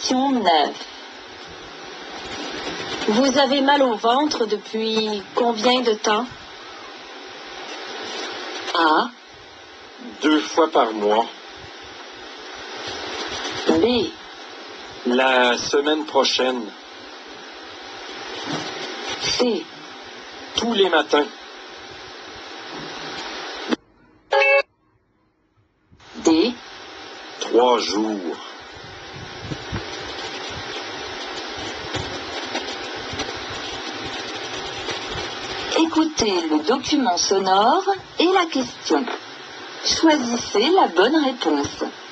Question 9. Vous avez mal au ventre depuis combien de temps? A. 2 fois par mois. B. La semaine prochaine. C. Tous les matins. D. 3 jours. Écoutez le document sonore et la question. Choisissez la bonne réponse.